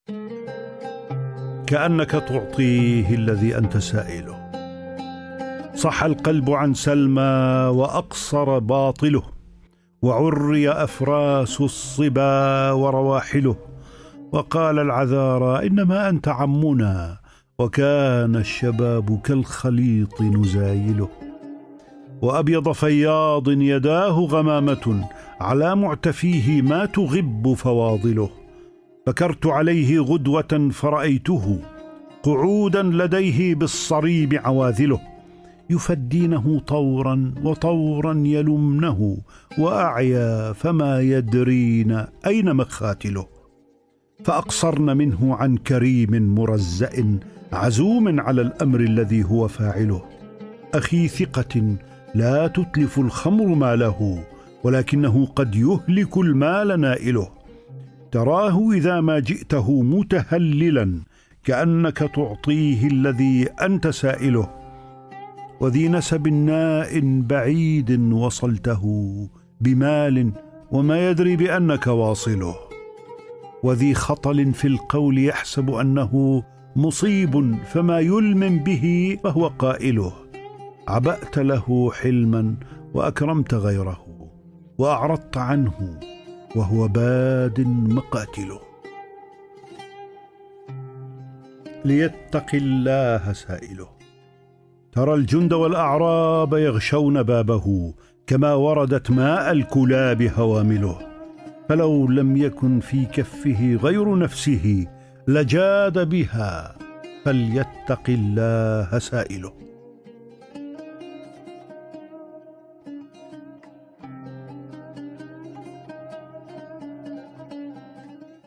كأنك تعطيه الذي أنت سائله. صح القلب عن سلمى وأقصر باطله، وعري أفراس الصبا ورواحله. وقال العذارى إنما أنت عمنا، وكان الشباب كالخليط نزايله. وأبيض فياض يداه غمامة، على معتفيه ما تغب فواضله. فكرت عليه غدوة فرأيته، قعودا لديه بالصريب عواذله. يفدينه طورا وطورا يلمنه، وأعيا فما يدرين أين مخاتله. فأقصرن منه عن كريم مرزأ، عزوم على الأمر الذي هو فاعله. أخي ثقة لا تتلف الخمر ماله، ولكنه قد يهلك المال نائله. تراه إذا ما جئته متهللا، كأنك تعطيه الذي أنت سائله. وذي نسب ناء بعيد وصلته بمال، وما يدري بأنك واصله. وذي خطل في القول يحسب أنه مصيب، فما يلمم به فهو قائله. عبأت له حلما وأكرمت غيره، وأعرضت عنه وهو باد مقاتله. ليتق الله سائله. ترى الجند والأعراب يغشون بابه، كما وردت ماء الكلاب هوامله. فلو لم يكن في كفه غير نفسه لجاد بها، فليتق الله سائله.